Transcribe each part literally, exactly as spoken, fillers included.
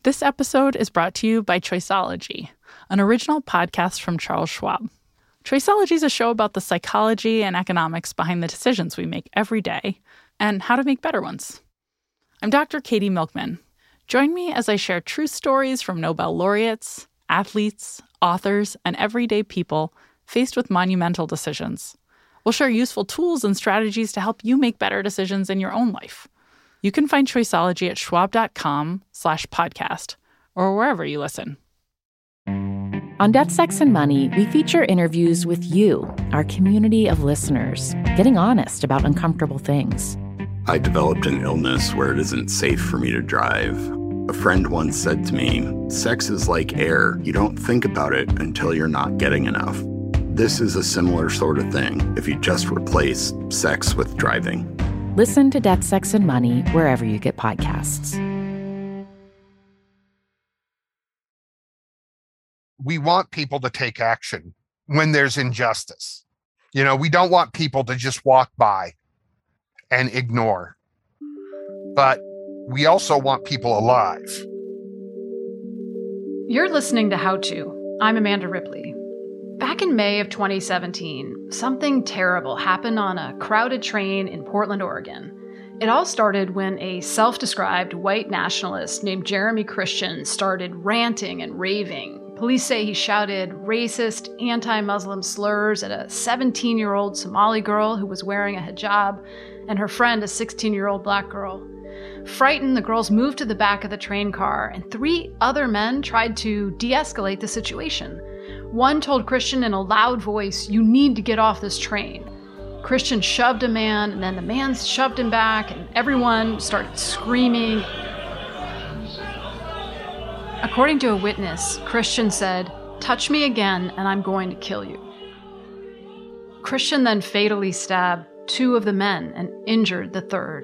This episode is brought to you by Choiceology, an original podcast from Charles Schwab. Choiceology is a show about the psychology and economics behind the decisions we make every day and how to make better ones. I'm Doctor Katie Milkman. Join me as I share true stories from Nobel laureates, athletes, authors, and everyday people faced with monumental decisions. We'll share useful tools and strategies to help you make better decisions in your own life. You can find Choiceology at schwab.com slash podcast or wherever you listen. On Death, Sex, and Money, we feature interviews with you, our community of listeners, getting honest about uncomfortable things. I developed an illness where it isn't safe for me to drive. A friend once said to me, sex is like air. You don't think about it until you're not getting enough. This is a similar sort of thing if you just replace sex with driving. Listen to Death, Sex, and Money wherever you get podcasts. We want people to take action when there's injustice. You know, we don't want people to just walk by and ignore. But we also want people alive. You're listening to How To. I'm Amanda Ripley. Back in May of twenty seventeen, something terrible happened on a crowded train in Portland, Oregon. It all started when a self-described white nationalist named Jeremy Christian started ranting and raving. Police say he shouted racist, anti-Muslim slurs at a seventeen-year-old Somali girl who was wearing a hijab and her friend, a sixteen-year-old black girl. Frightened, the girls moved to the back of the train car, and three other men tried to de-escalate the situation. One told Christian in a loud voice, "You need to get off this train." Christian shoved a man, and then the man shoved him back, and everyone started screaming. According to a witness, Christian said, "Touch me again, and I'm going to kill you." Christian then fatally stabbed two of the men and injured the third.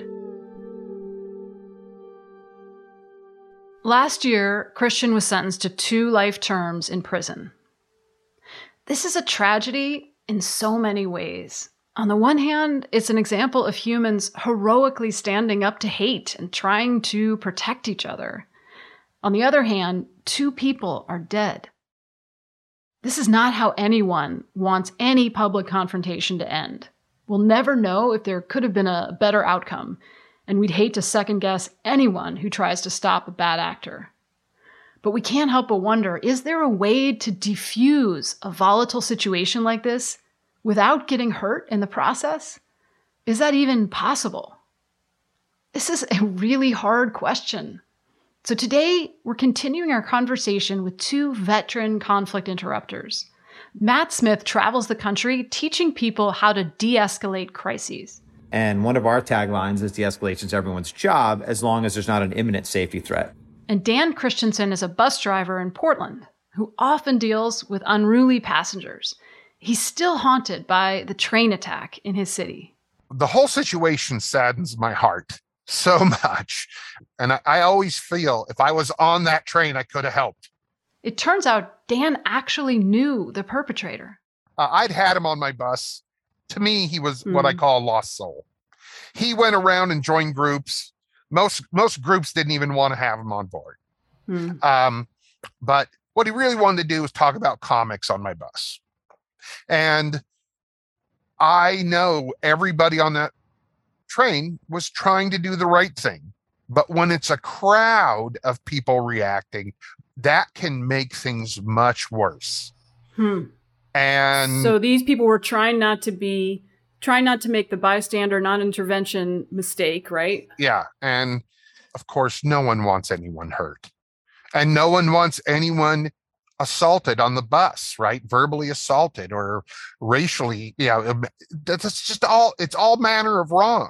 Last year, Christian was sentenced to two life terms in prison. This is a tragedy in so many ways. On the one hand, it's an example of humans heroically standing up to hate and trying to protect each other. On the other hand, two people are dead. This is not how anyone wants any public confrontation to end. We'll never know if there could have been a better outcome, and we'd hate to second-guess anyone who tries to stop a bad actor. But we can't help but wonder, is there a way to defuse a volatile situation like this without getting hurt in the process? Is that even possible? This is a really hard question. So today, we're continuing our conversation with two veteran conflict interrupters. Matt Smith travels the country teaching people how to de-escalate crises. And one of our taglines is de-escalation is everyone's job as long as there's not an imminent safety threat. And Dan Christensen is a bus driver in Portland who often deals with unruly passengers. He's still haunted by the train attack in his city. The whole situation saddens my heart so much. And I, I always feel if I was on that train, I could have helped. It turns out Dan actually knew the perpetrator. Uh, I'd had him on my bus. To me, he was mm. what I call a lost soul. He went around and joined groups. Most most groups didn't even want to have him on board. Mm. Um, but what he really wanted to do was talk about comics on my bus. And I know everybody on that train was trying to do the right thing. But when it's a crowd of people reacting, that can make things much worse. Hmm. And so these people were trying not to be, trying not to make the bystander non-intervention mistake, right? Yeah. And of course, no one wants anyone hurt. And no one wants anyone assaulted on the bus, right? Verbally assaulted or racially. Yeah. That's just all, it's all manner of wrong.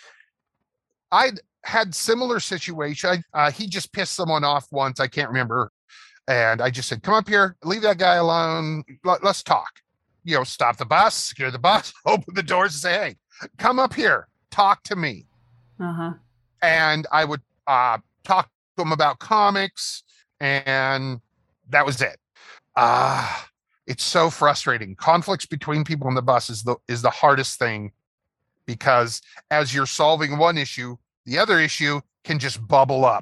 I'd had similar situation. Uh, he just pissed someone off once. I can't remember. And I just said, come up here, leave that guy alone. Let, let's talk. You know, stop the bus, secure the bus, open the doors and say, hey, come up here, talk to me. Uh-huh. And I would uh, talk to him about comics, and that was it. Ah, uh, it's so frustrating. Conflicts between people on the bus is the is the hardest thing, because as you're solving one issue, the other issue can just bubble up.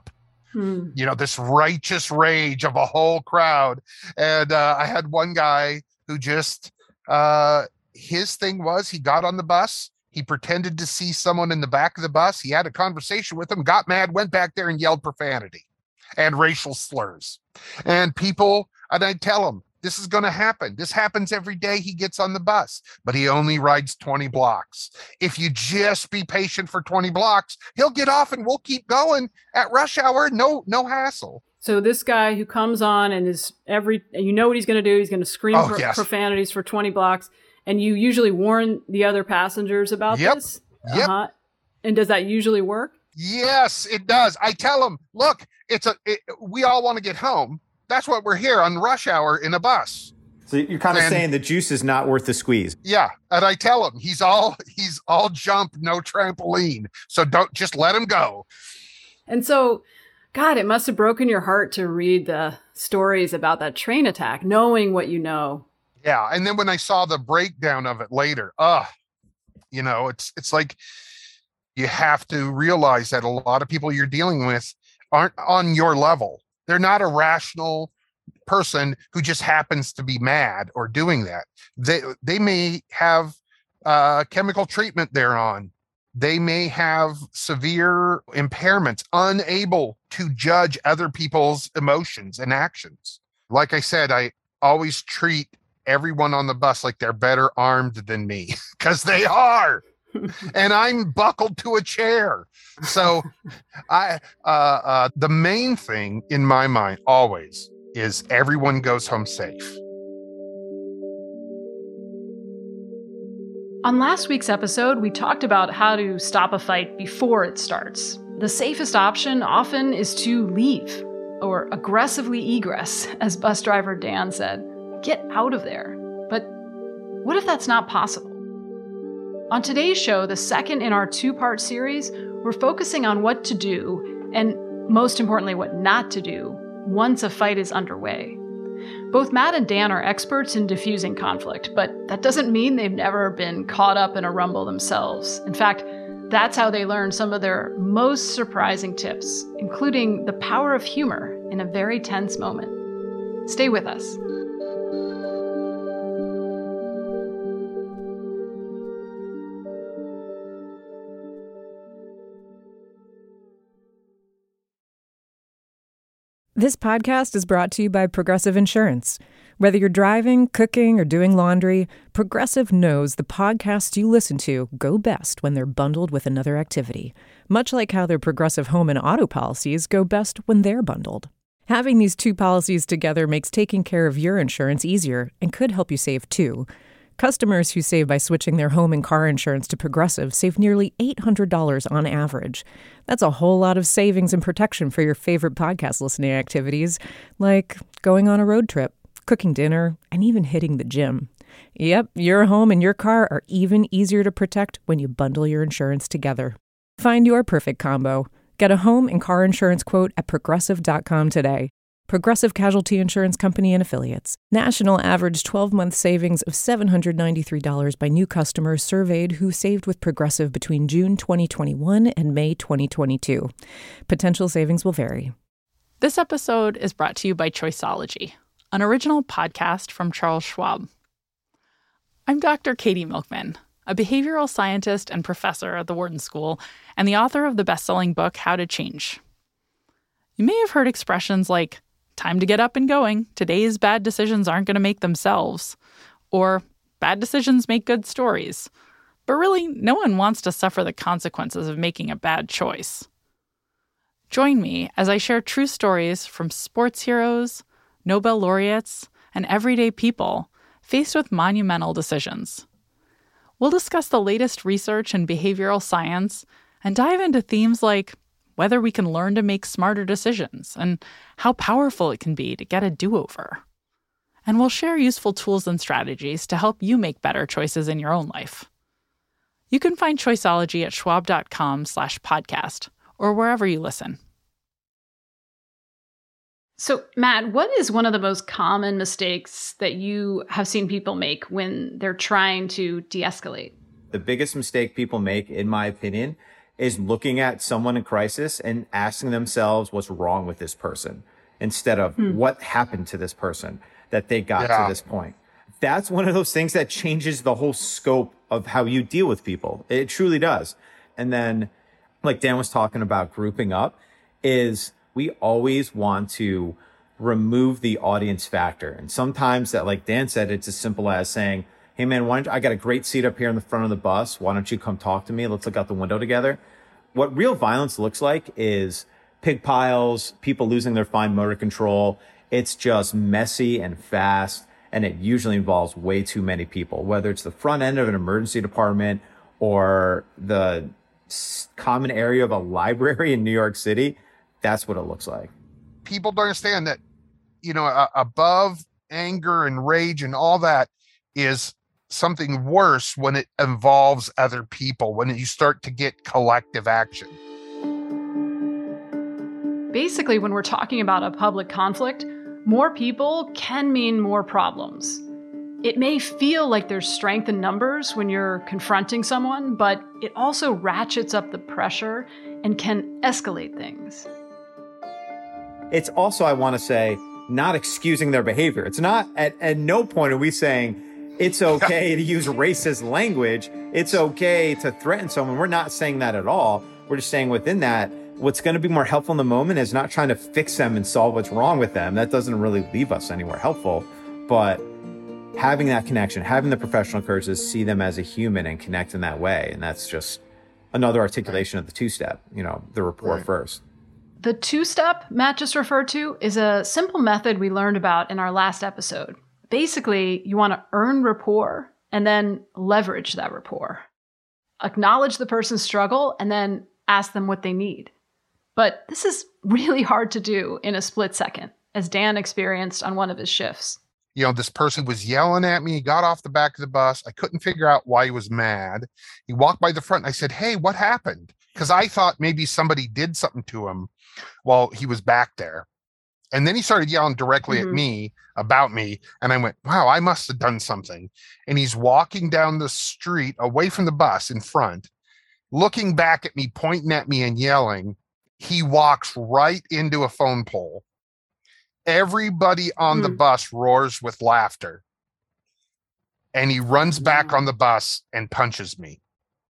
Hmm. You know, this righteous rage of a whole crowd. And uh, I had one guy who just, uh, his thing was he got on the bus. He pretended to see someone in the back of the bus. He had a conversation with them, got mad, went back there and yelled profanity and racial slurs. And people, and I'd tell him, this is going to happen. This happens every day he gets on the bus, but he only rides twenty blocks. If you just be patient for twenty blocks, he'll get off and we'll keep going at rush hour. No, no hassle. So this guy who comes on and is every, you know what he's going to do. He's going to scream Oh, pro- yes. profanities for twenty blocks. And you usually warn the other passengers about Yep. this. Yep. Uh-huh. And does that usually work? Yes, it does. I tell him, look, it's a, it, we all want to get home. That's what we're here on rush hour in a bus. So you're kind of And- saying the juice is not worth the squeeze. Yeah. And I tell him he's all, he's all jump, no trampoline. So don't just let him go. And so, God, it must have broken your heart to read the stories about that train attack, knowing what you know. Yeah. And then when I saw the breakdown of it later, uh, you know, it's, it's like, you have to realize that a lot of people you're dealing with aren't on your level. They're not a rational person who just happens to be mad or doing that. They they may have uh, chemical treatment they're on. They may have severe impairments, unable to judge other people's emotions and actions. Like I said, I always treat everyone on the bus like they're better armed than me, because they are. And I'm buckled to a chair. So I uh, uh, the main thing in my mind always is everyone goes home safe. On last week's episode, we talked about how to stop a fight before it starts. The safest option often is to leave, or aggressively egress, as bus driver Dan said. Get out of there. But what if that's not possible? On today's show, the second in our two-part series, we're focusing on what to do, and most importantly, what not to do, once a fight is underway. Both Matt and Dan are experts in diffusing conflict, but that doesn't mean they've never been caught up in a rumble themselves. In fact, that's how they learn some of their most surprising tips, including the power of humor in a very tense moment. Stay with us. This podcast is brought to you by Progressive Insurance. Whether you're driving, cooking, or doing laundry, Progressive knows the podcasts you listen to go best when they're bundled with another activity, much like how their Progressive home and auto policies go best when they're bundled. Having these two policies together makes taking care of your insurance easier and could help you save too. Customers who save by switching their home and car insurance to Progressive save nearly eight hundred dollars on average. That's a whole lot of savings and protection for your favorite podcast listening activities, like going on a road trip, cooking dinner, and even hitting the gym. Yep, your home and your car are even easier to protect when you bundle your insurance together. Find your perfect combo. Get a home and car insurance quote at progressive dot com today. Progressive Casualty Insurance Company and Affiliates. National average twelve-month savings of seven hundred ninety-three dollars by new customers surveyed who saved with Progressive between June twenty twenty-one and May twenty twenty-two. Potential savings will vary. This episode is brought to you by Choiceology, an original podcast from Charles Schwab. I'm Doctor Katie Milkman, a behavioral scientist and professor at the Wharton School, and the author of the best-selling book, How to Change. You may have heard expressions like, time to get up and going, today's bad decisions aren't going to make themselves, or bad decisions make good stories. But really, no one wants to suffer the consequences of making a bad choice. Join me as I share true stories from sports heroes, Nobel laureates, and everyday people faced with monumental decisions. We'll discuss the latest research in behavioral science and dive into themes like whether we can learn to make smarter decisions and how powerful it can be to get a do-over. And we'll share useful tools and strategies to help you make better choices in your own life. You can find Choiceology at schwab.com slash podcast or wherever you listen. So, Matt, what is one of the most common mistakes that you have seen people make when they're trying to de-escalate? The biggest mistake people make, in my opinion, is looking at someone in crisis and asking themselves what's wrong with this person instead of hmm. what happened to this person that they got yeah. to this point. That's one of those things that changes the whole scope of how you deal with people. It truly does. And then, like Dan was talking about grouping up, is we always want to remove the audience factor. And sometimes that, like Dan said, it's as simple as saying, hey man, why don't you, I got a great seat up here in the front of the bus. Why don't you come talk to me? Let's look out the window together. What real violence looks like is pig piles, people losing their fine motor control. It's just messy and fast. And it usually involves way too many people, whether it's the front end of an emergency department or the common area of a library in New York City. That's what it looks like. People don't understand that, you know, uh, above anger and rage and all that is something worse when it involves other people, when you start to get collective action. Basically, when we're talking about a public conflict, more people can mean more problems. It may feel like there's strength in numbers when you're confronting someone, but it also ratchets up the pressure and can escalate things. It's also, I want to say, not excusing their behavior. It's not, at, at no point are we saying it's okay to use racist language. It's okay to threaten someone. We're not saying that at all. We're just saying within that, what's going to be more helpful in the moment is not trying to fix them and solve what's wrong with them. That doesn't really leave us anywhere helpful. But having that connection, having the professional courage to see them as a human and connect in that way. And that's just another articulation of the two-step, you know, the rapport right. first. The two-step Matt just referred to is a simple method we learned about in our last episode. Basically, you want to earn rapport and then leverage that rapport. Acknowledge the person's struggle and then ask them what they need. But this is really hard to do in a split second, as Dan experienced on one of his shifts. You know, this person was yelling at me. He got off the back of the bus. I couldn't figure out why he was mad. He walked by the front. And I said, hey, what happened? Because I thought maybe somebody did something to him while he was back there. And then he started yelling directly mm-hmm. at me about me. And I went, wow, I must have done something. And he's walking down the street away from the bus in front, looking back at me, pointing at me and yelling. He walks right into a phone pole. Everybody on mm. the bus roars with laughter. And he runs back on the bus and punches me.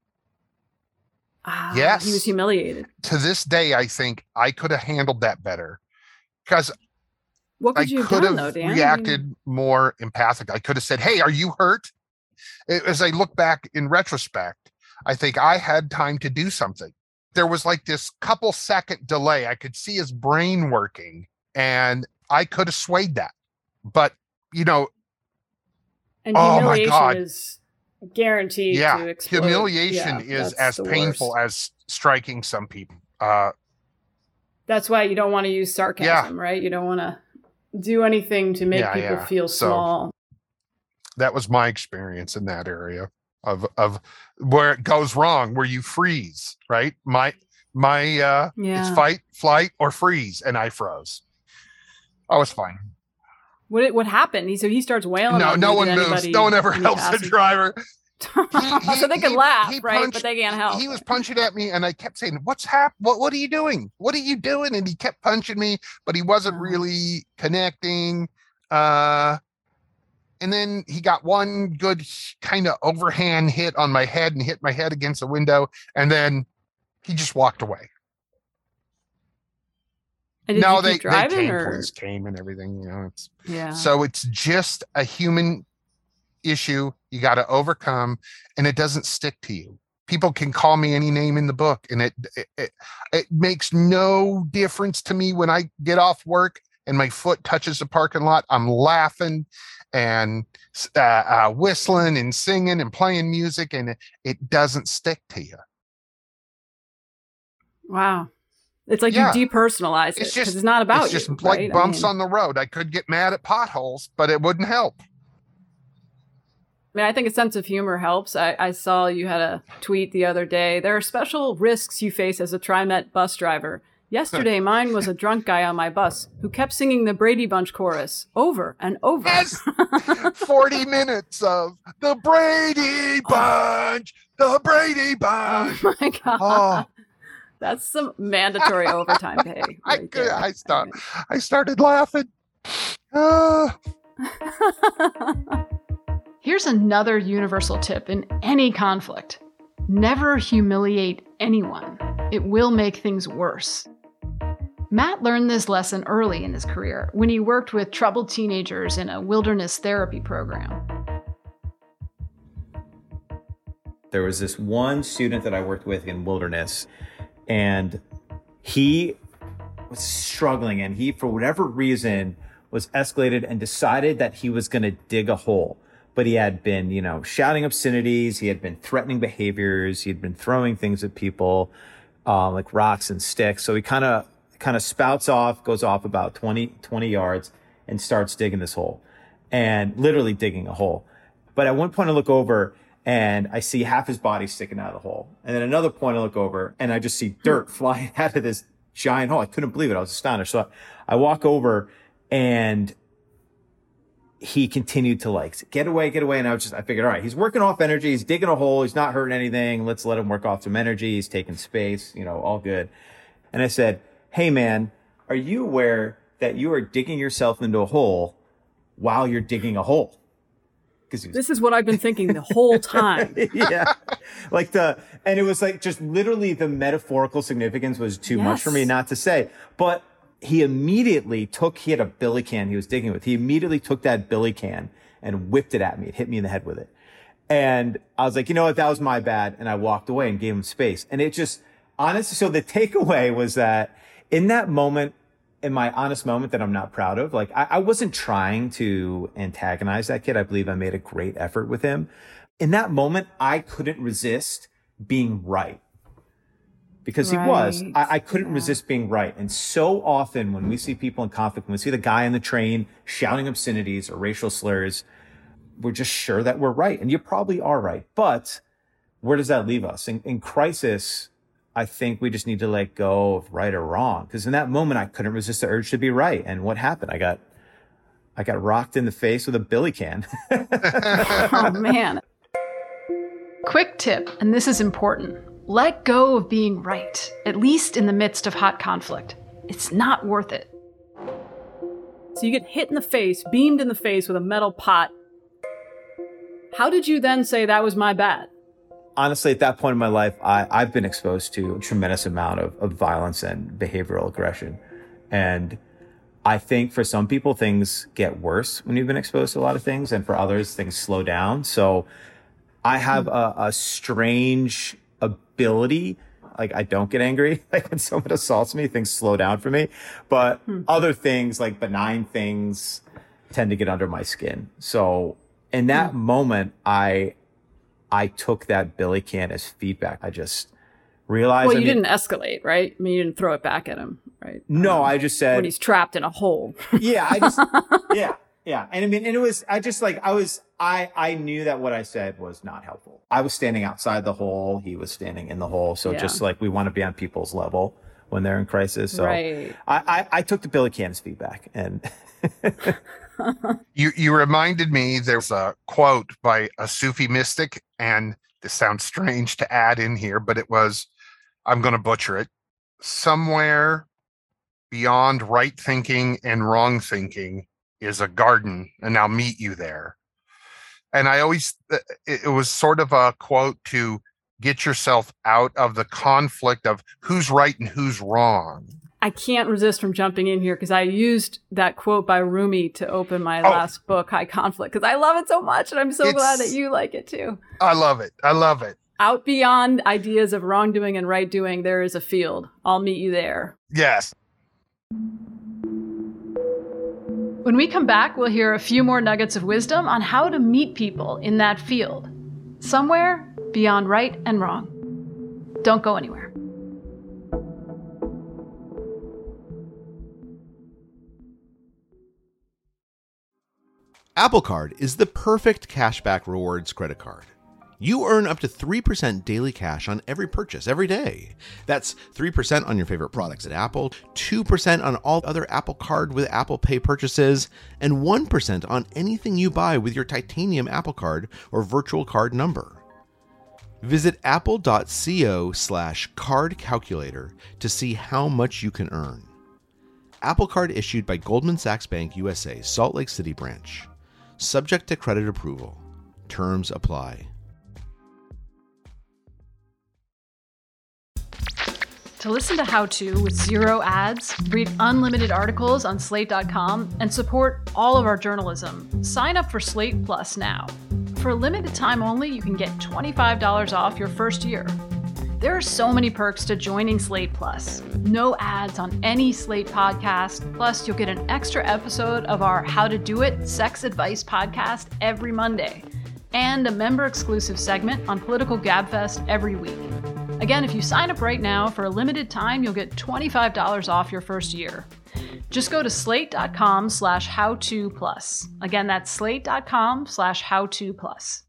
Ah, yes. He was humiliated. To this day, I think I could have handled that better. Because what could I you have could done, have though, Dan? reacted I mean... more empathic. I could have said, hey, are you hurt? As I look back in retrospect, I think I had time to do something. There was like this couple second delay. I could see his brain working and I could have swayed that. But, you know, and oh my humiliation God. is guaranteed yeah, to explode. humiliation Yeah, is as painful worst. as striking some people. Uh, That's why you don't want to use sarcasm, yeah. right? You don't want to do anything to make yeah, people yeah. feel So, small. that was my experience in that area of of where it goes wrong, where you freeze, right? My my uh Yeah. it's fight, flight, or freeze, and I froze. I was fine. What what happened? He so he starts wailing. No, on no you. one Did moves. anybody- No one ever any helps the passengers- driver. He- he- so they can he- laugh, he right? punched- But they can't help. He was punching at me, and I kept saying, "What's hap? What What are you doing? What are you doing?" And he kept punching me, but he wasn't Oh. really connecting. Uh, and then he got one good kind of overhand hit on my head and hit my head against the window, and then he just walked away. And did no, you they, keep they driving, came, or police came and everything, you know, it's, yeah. so it's just a human issue you got to overcome, and it doesn't stick to you. People can call me any name in the book, and it, it, it, it makes no difference to me when I get off work and my foot touches the parking lot. I'm laughing and uh, uh, whistling and singing and playing music, and it, it doesn't stick to you. Wow. It's like Yeah. you depersonalize it It's because just it's not about it's you. just like right? I bumps mean- on the road. I could get mad at potholes, but it wouldn't help. I mean, I think a sense of humor helps. I, I saw you had a tweet the other day. There are special risks you face as a TriMet bus driver. Yesterday, mine was a drunk guy on my bus who kept singing the Brady Bunch chorus over and over. Yes! forty minutes of the Brady Bunch, the Brady Bunch. Oh my God. Oh, That's some mandatory overtime pay. Right I, could, there. I, start, I started laughing. Uh. Here's another universal tip in any conflict. Never humiliate anyone. It will make things worse. Matt learned this lesson early in his career when he worked with troubled teenagers in a wilderness therapy program. There was this one student that I worked with in wilderness, and he was struggling, and he, for whatever reason, was escalated and decided that he was going to dig a hole. But he had been, you know, shouting obscenities. He had been threatening behaviors. He had been throwing things at people, uh, like rocks and sticks. So he kind of kind of spouts off, goes off about twenty, twenty yards and starts digging this hole, and literally digging a hole. But at one point I look over and I see half his body sticking out of the hole. And then another point I look over and I just see dirt flying out of this giant hole. I couldn't believe it. I was astonished. So I, I walk over and he continued to like, get away, get away. And I was just, I figured, all right, he's working off energy. He's digging a hole. He's not hurting anything. Let's let him work off some energy. He's taking space, you know, all good. And I said, hey man, are you aware that you are digging yourself into a hole while you're digging a hole? Was, this is what I've been thinking the whole time. Yeah. Like the, and it was like just literally the metaphorical significance was too yes. much for me not to say. But he immediately took, he had a billy can he was digging with. He immediately took that billy can and whipped it at me. It hit me in the head with it. And I was like, you know what? That was my bad. And I walked away and gave him space. And it just, honestly, so the takeaway was that in that moment, in my honest moment that I'm not proud of, like I, I wasn't trying to antagonize that kid. I believe I made a great effort with him. In that moment, I couldn't resist being right. Because right. he was. I, I couldn't yeah. resist being right. And so often when we see people in conflict, when we see the guy on the train shouting obscenities or racial slurs, we're just sure that we're right. And you probably are right. But where does that leave us? In, in crisis, I think we just need to let go of right or wrong. Because in that moment, I couldn't resist the urge to be right. And what happened? I got, I got rocked in the face with a billy can. Oh, man. Quick tip, and this is important. Let go of being right, at least in the midst of hot conflict. It's not worth it. So you get hit in the face, beamed in the face with a metal pot. How did you then say that was my bad? Honestly, at that point in my life, I, I've been exposed to a tremendous amount of, of violence and behavioral aggression. And I think for some people, things get worse when you've been exposed to a lot of things. And for others, things slow down. So I have a, a strange ability. Like I don't get angry. Like when someone assaults me, things slow down for me. But hmm. other things, like benign things, tend to get under my skin. So in that hmm. moment, I... I took that billy can as feedback. I just realized. Well, you I mean, didn't escalate, right? I mean, you didn't throw it back at him, right? No, um, I just said. When he's trapped in a hole. Yeah, I just, yeah, yeah. And I mean, and it was, I just like, I was, I, I knew that what I said was not helpful. I was standing outside the hole. He was standing in the hole. So yeah. just like we want to be on people's level when they're in crisis. So right. I, I, I took the billy can as feedback and. you you reminded me there's a quote by a Sufi mystic, and this sounds strange to add in here, but it was, I'm going to butcher it, somewhere beyond right thinking and wrong thinking is a garden, and I'll meet you there. And I always, it was sort of a quote to get yourself out of the conflict of who's right and who's wrong. I can't resist from jumping in here because I used that quote by Rumi to open my oh. last book, High Conflict, because I love it so much, and I'm so it's, glad that you like it too. I love it. I love it. Out beyond ideas of wrongdoing and right doing, there is a field. I'll meet you there. Yes. When we come back, we'll hear a few more nuggets of wisdom on how to meet people in that field, somewhere beyond right and wrong. Don't go anywhere. Apple Card is the perfect cashback rewards credit card. You earn up to three percent daily cash on every purchase every day. That's three percent on your favorite products at Apple, two percent on all other Apple Card with Apple Pay purchases, and one percent on anything you buy with your titanium Apple Card or virtual card number. Visit apple.co slash card calculator to see how much you can earn. Apple Card issued by Goldman Sachs Bank U S A, Salt Lake City branch. Subject to credit approval. Terms apply. To listen to How To with zero ads, read unlimited articles on slate dot com, and support all of our journalism, sign up for Slate Plus now. For a limited time only, you can get twenty-five dollars off your first year. There are so many perks to joining Slate Plus. No ads on any Slate podcast, plus you'll get an extra episode of our How to Do It Sex Advice podcast every Monday, and a member-exclusive segment on Political Gabfest every week. Again, if you sign up right now, for a limited time, you'll get twenty-five dollars off your first year. Just go to slate.com slash how to plus. Again, that's slate.com slash how to plus.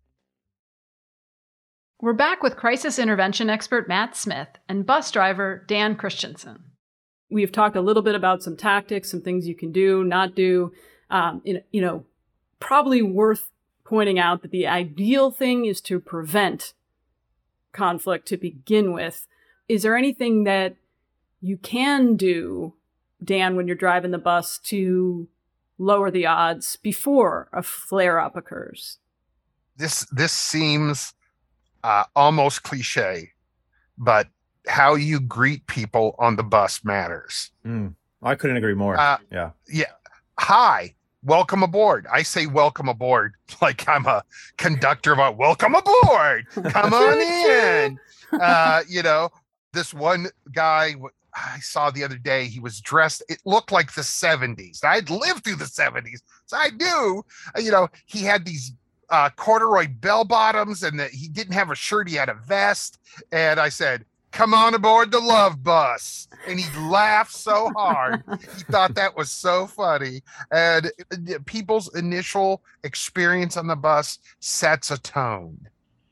We're back with crisis intervention expert Matt Smith and bus driver Dan Christensen. We've talked a little bit about some tactics, some things you can do, not do. Um, you know, probably worth pointing out that the ideal thing is to prevent conflict to begin with. Is there anything that you can do, Dan, when you're driving the bus to lower the odds before a flare-up occurs? This this seems uh, almost cliche, but how you greet people on the bus matters. Mm, I couldn't agree more. Uh, yeah. Yeah. Hi. Welcome aboard. I say welcome aboard like I'm a conductor of a welcome aboard. Come on in. Uh, you know, this one guy I saw the other day, he was dressed, it looked like the seventies. I'd lived through the seventies. So I knew, you know, he had these uh, corduroy bell bottoms and that he didn't have a shirt. He had a vest. And I said, come on aboard the love bus. And he laughed so hard. He thought that was so funny. And people's initial experience on the bus sets a tone.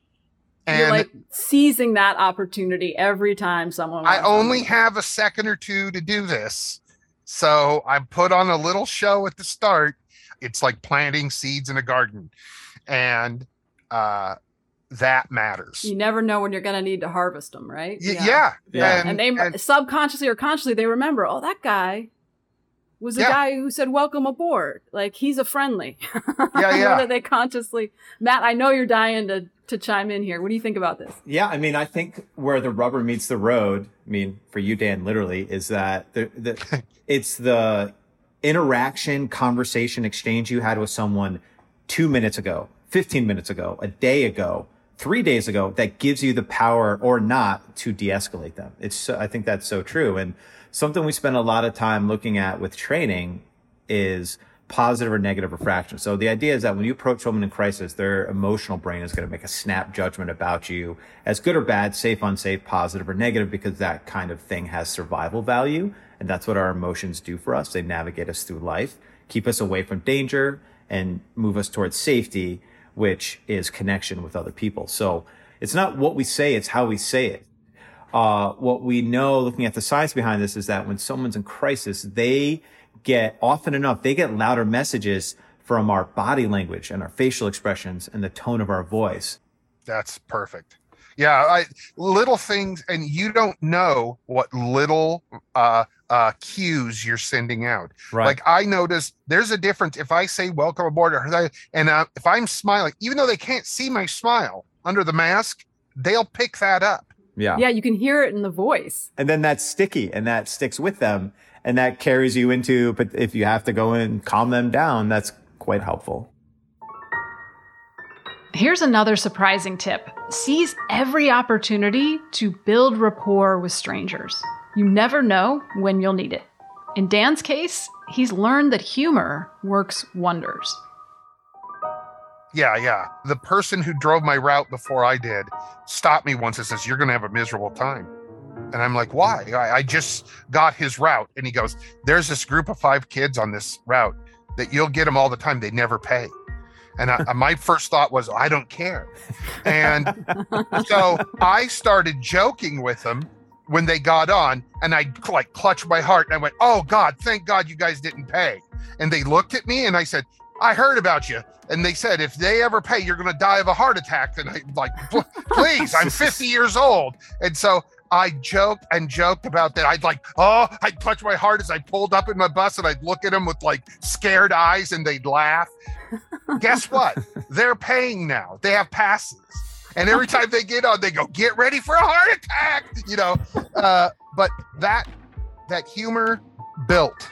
And you're like seizing that opportunity every time someone. I only have a second or two to do this. So I put on a little show at the start. It's like planting seeds in a garden. And, uh, that matters. You never know when you're going to need to harvest them, right? Y- yeah. Yeah. And, and they and, subconsciously or consciously, they remember, oh, that guy was the yeah. guy who said, welcome aboard. Like, he's a friendly. Yeah, yeah. Whether they consciously. Matt, I know you're dying to, to chime in here. What do you think about this? Yeah, I mean, I think where the rubber meets the road, I mean, for you, Dan, literally, is that the, the it's the interaction, conversation, exchange you had with someone two minutes ago, fifteen minutes ago, a day ago, three days ago, that gives you the power or not to de-escalate them. It's, I think that's so true. And something we spend a lot of time looking at with training is positive or negative refraction. So the idea is that when you approach someone in crisis, their emotional brain is going to make a snap judgment about you as good or bad, safe, unsafe, positive or negative, because that kind of thing has survival value. And that's what our emotions do for us. They navigate us through life, keep us away from danger, and move us towards safety, which is connection with other people. So it's not what we say, it's how we say it. Uh, what we know, looking at the science behind this, is that when someone's in crisis, they get, often enough, they get louder messages from our body language and our facial expressions and the tone of our voice. That's perfect. Yeah, I, little things, and you don't know what little uh, uh, cues you're sending out. Right. Like I notice there's a difference if I say welcome aboard, or and uh, if I'm smiling, even though they can't see my smile under the mask, they'll pick that up. Yeah. Yeah, you can hear it in the voice. And then that's sticky and that sticks with them. And that carries you into, but if you have to go in and calm them down, that's quite helpful. Here's another surprising tip. Seize every opportunity to build rapport with strangers. You never know when you'll need it. In Dan's case, he's learned that humor works wonders. Yeah, yeah. The person who drove my route before I did stopped me once and says, you're going to have a miserable time. And I'm like, why? I, I just got his route. And he goes, there's this group of five kids on this route that you'll get them all the time. They never pay. And I, my first thought was, I don't care. And so I started joking with them when they got on, and I like clutched my heart and I went, oh God, thank God you guys didn't pay. And they looked at me and I said, I heard about you. And they said, if they ever pay, you're going to die of a heart attack. And I'm like, please, I'm fifty years old. And so I joked and joked about that. I'd like, oh, I'd clutch my heart as I pulled up in my bus and I'd look at them with like scared eyes and they'd laugh. Guess what? They're paying now. They have passes. And every time they get on, they go, get ready for a heart attack, you know. Uh, but that that humor built.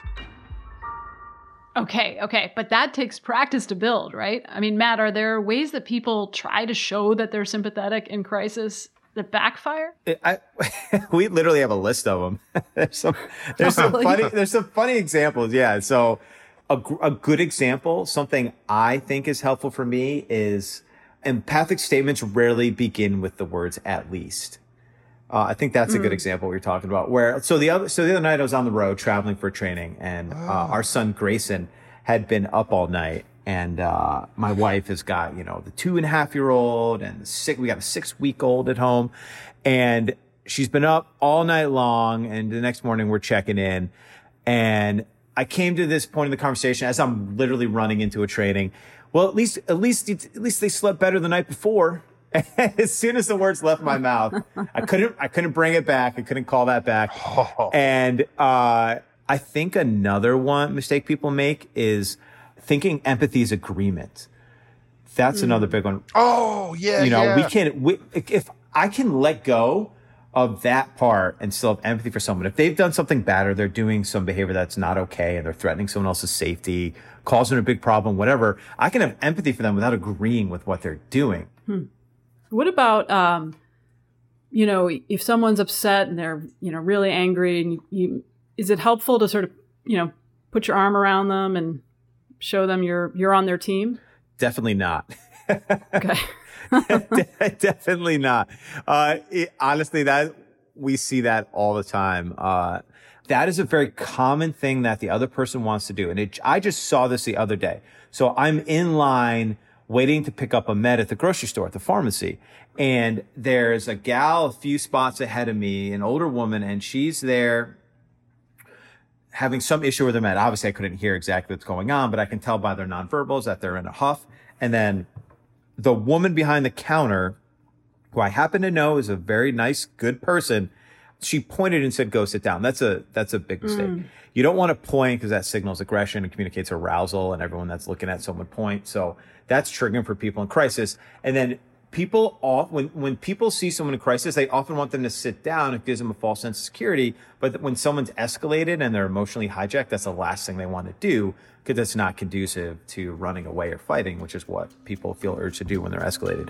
Okay, okay. But that takes practice to build, right? I mean, Matt, are there ways that people try to show that they're sympathetic in crisis that backfire? I, we literally have a list of them. there's some, there's some funny, there's some funny examples. Yeah. So a, a good example, something I think is helpful for me is empathic statements rarely begin with the words "at least." Uh, I think that's a good mm. example what you're talking about. Where so the other so the other night I was on the road traveling for training, and uh, our son Grayson had been up all night, and uh, my wife has got you know the two and a half year old and the six. We got a six week old at home, and she's been up all night long. And the next morning we're checking in, and I came to this point in the conversation as I'm literally running into a training. Well, at least, at least, at least they slept better the night before. As soon as the words left my mouth, I couldn't, I couldn't bring it back. I couldn't call that back. Oh. And, uh, I think another one mistake people make is thinking empathy is agreement. That's mm. another big one. Oh, yeah. You know, yeah. we can, we, if I can let go of that part and still have empathy for someone, if they've done something bad or they're doing some behavior that's not okay and they're threatening someone else's safety, causing a big problem, whatever, I can have empathy for them without agreeing with what they're doing. Hmm. What about, um, you know, if someone's upset and they're, you know, really angry, and you, you, is it helpful to sort of, you know, put your arm around them and show them you're you're on their team? Definitely not. Okay. Definitely not. Uh, it, honestly, that we see that all the time. Uh, that is a very common thing that the other person wants to do. And it, I just saw this the other day. So I'm in line waiting to pick up a med at the grocery store, at the pharmacy. And there's a gal a few spots ahead of me, an older woman, and she's there having some issue with her med. Obviously, I couldn't hear exactly what's going on, but I can tell by their nonverbals that they're in a huff. And then the woman behind the counter, who I happen to know is a very nice, good person, she pointed and said, "Go sit down." That's a, that's a big mistake. Mm. You don't want to point because that signals aggression and communicates arousal, and everyone that's looking at someone point. So that's triggering for people in crisis. And then people off, when, when people see someone in crisis, they often want them to sit down. It gives them a false sense of security. But when someone's escalated and they're emotionally hijacked, that's the last thing they want to do, because it's not conducive to running away or fighting, which is what people feel urged to do when they're escalated.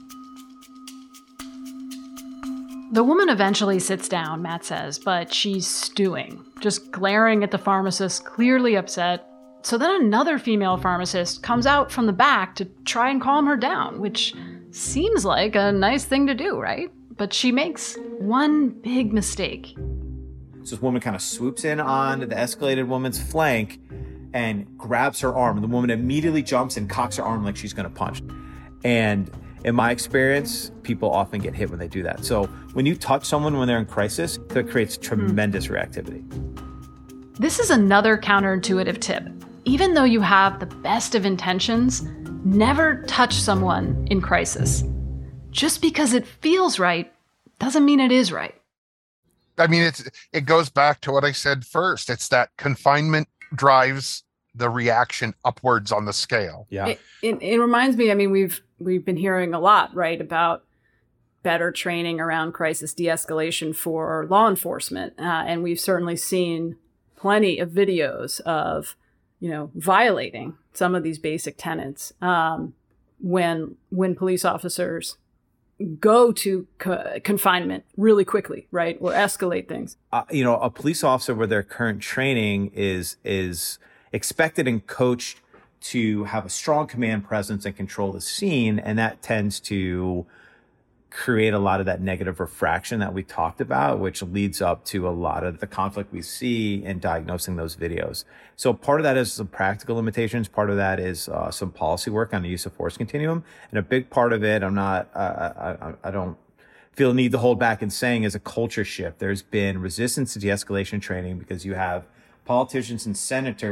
The woman eventually sits down, Matt says, but she's stewing, just glaring at the pharmacist, clearly upset. So then another female pharmacist comes out from the back to try and calm her down, which seems like a nice thing to do, right? But she makes one big mistake. So this woman kind of swoops in on the escalated woman's flank and grabs her arm. And the woman immediately jumps and cocks her arm like she's going to punch. And in my experience, people often get hit when they do that. So when you touch someone when they're in crisis, that creates tremendous mm. reactivity. This is another counterintuitive tip. Even though you have the best of intentions, never touch someone in crisis. Just because it feels right doesn't mean it is right. I mean, it's it goes back to what I said first. It's that confinement drives the reaction upwards on the scale. Yeah. It, it, it reminds me, I mean, we've we've been hearing a lot, right, about better training around crisis de-escalation for law enforcement. Uh, and we've certainly seen plenty of videos of, you know, violating some of these basic tenets um, when when police officers go to co- confinement really quickly, right, or escalate things. Uh, you know, a police officer with their current training is is expected and coached to have a strong command presence and control the scene, and that tends to create a lot of that negative refraction that we talked about, which leads up to a lot of the conflict we see in diagnosing those videos. So part of that is some practical limitations. Part of that is uh, some policy work on the use of force continuum. And a big part of it, I'm not, uh, I, I don't feel a need to hold back in saying, is a culture shift. There's been resistance to de-escalation training because you have politicians and senators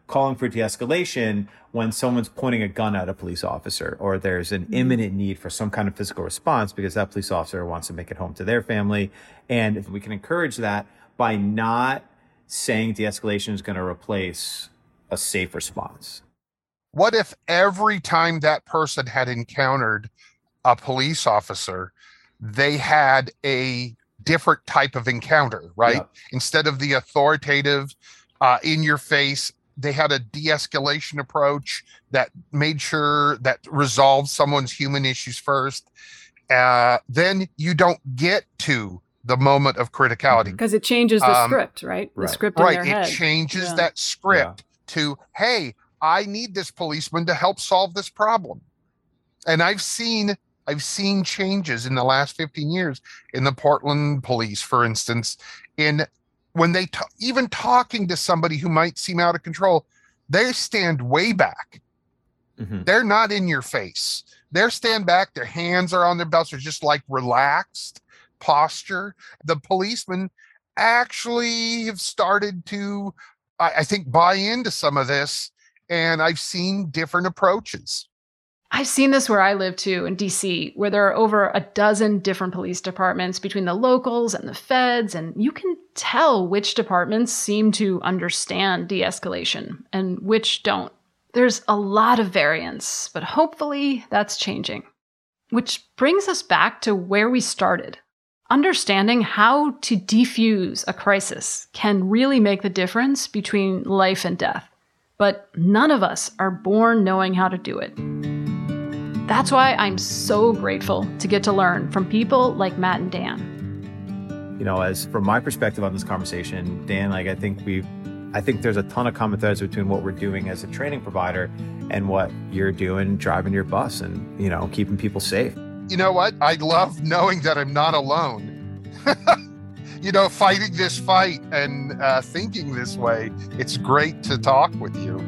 calling for de-escalation when someone's pointing a gun at a police officer, or there's an imminent need for some kind of physical response because that police officer wants to make it home to their family. And we can encourage that by not saying de-escalation is going to replace a safe response. What if every time that person had encountered a police officer, they had a different type of encounter, right? Yeah. Instead of the authoritative, uh, in your face, they had a de-escalation approach that made sure that resolved someone's human issues first. Uh, then you don't get to the moment of criticality. Because it changes the um, script, right? The right. script in right. their It head. changes yeah. that script yeah. to, hey, I need this policeman to help solve this problem. And I've seen I've seen changes in the last fifteen years in the Portland police, for instance, in when they t- even talking to somebody who might seem out of control, they stand way back. Mm-hmm. They're not in your face. They're stand back. Their hands are on their belts. They're just like relaxed posture. The policemen actually have started to, I, I think, buy into some of this. And I've seen different approaches. I've seen this where I live too, in D C, where there are over a dozen different police departments between the locals and the feds, and you can tell which departments seem to understand de-escalation and which don't. There's a lot of variance, but hopefully that's changing. Which brings us back to where we started. Understanding how to defuse a crisis can really make the difference between life and death. But none of us are born knowing how to do it. That's why I'm so grateful to get to learn from people like Matt and Dan. You know, as from my perspective on this conversation, Dan, like I think we've, I think there's a ton of common threads between what we're doing as a training provider and what you're doing driving your bus and, you know, keeping people safe. You know what? I love knowing that I'm not alone. You know, fighting this fight and uh, thinking this way. It's great to talk with you.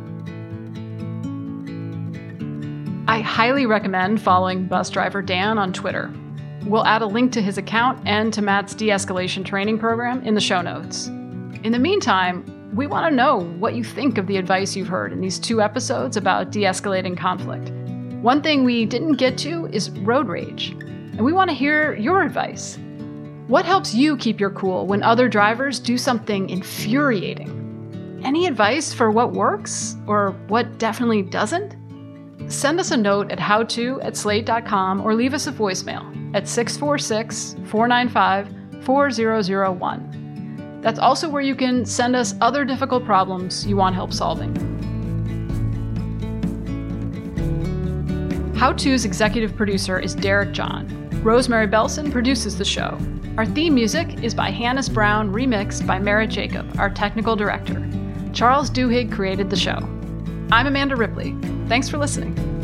I highly recommend following bus driver Dan on Twitter. We'll add a link to his account and to Matt's de-escalation training program in the show notes. In the meantime, we want to know what you think of the advice you've heard in these two episodes about de-escalating conflict. One thing we didn't get to is road rage, and we want to hear your advice. What helps you keep your cool when other drivers do something infuriating? Any advice for what works or what definitely doesn't? Send us a note at howto at slate dot com or leave us a voicemail at six four six, four nine five, four zero zero one. That's also where you can send us other difficult problems you want help solving. How To's executive producer is Derek John. Rosemary Belson produces the show. Our theme music is by Hannes Brown, remixed by Merritt Jacob, our technical director. Charles Duhigg created the show. I'm Amanda Ripley. Thanks for listening.